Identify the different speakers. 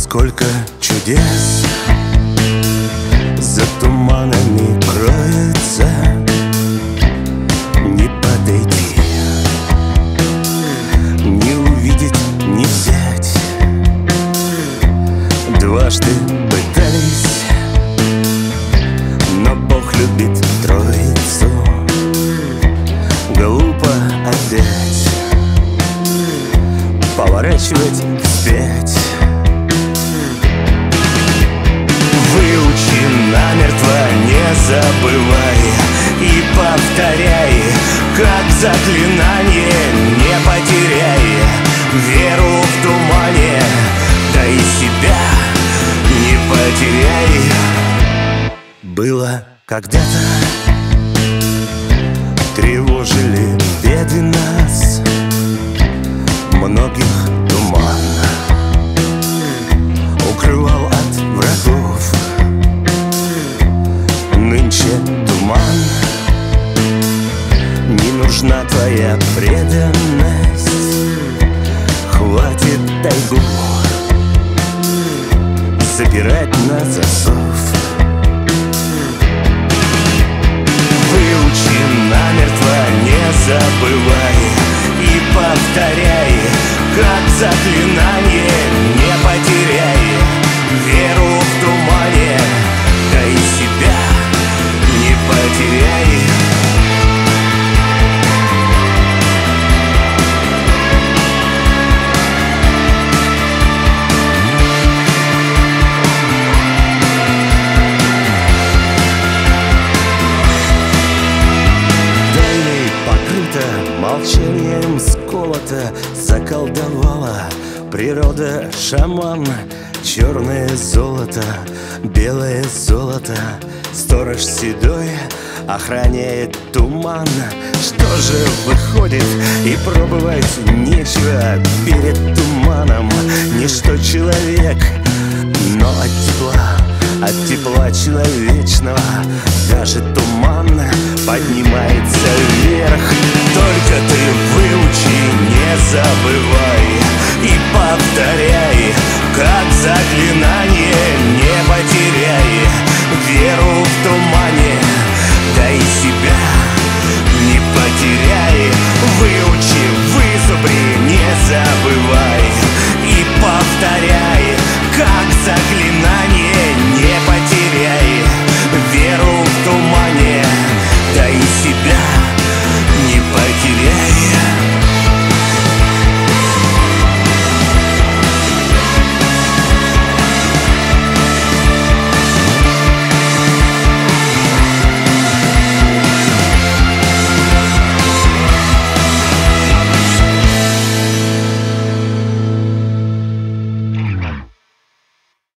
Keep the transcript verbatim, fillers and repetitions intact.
Speaker 1: Сколько чудес за туманами кроется, не подойти, не увидеть, не взять. Дважды пытались, но Бог любит троицу. Глупо опять поворачивать вспять. Выучи намертво, не забывай и повторяй, как заклинание. Не потеряй веру в тумане, да и себя не потеряй. Было когда-то, тревожили беды нас, многих туман укрывал от врагов. Нынче туман, не нужна твоя преданность. Хватит тайгу запирать на засов. Выучи намертво, не забывай и повторяй, как заклинание. Не потеряй веру в тумане, да и себя не потеряй. Дальней покрыта, молчанием сколота, заколдовала природа шаман. Черное золото, белое золото, сторож седой охраняет туман. Что же выходит, и пробовать нечего перед туманом. Ничто человек, но от тепла, от тепла человечного даже туман поднимается вверх.